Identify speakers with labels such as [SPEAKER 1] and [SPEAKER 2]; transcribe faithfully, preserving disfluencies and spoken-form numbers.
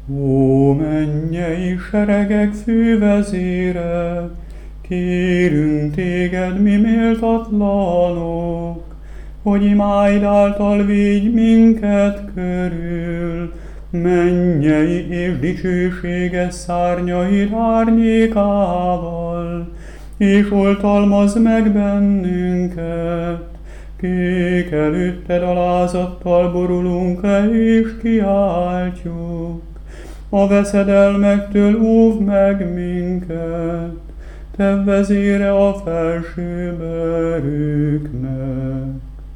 [SPEAKER 1] Ó, mennyei seregek fővezére, kérünk téged mi méltatlanok, hogy imáid által védj minket körül, mennyei és dicsőséges szárnyaid árnyékával, és oltalmazd meg bennünket. Kik előtted alázattal borulunk le, és kiáltjuk. A veszedelmektől óvd meg minket, te vezére a felsőbb erőknek.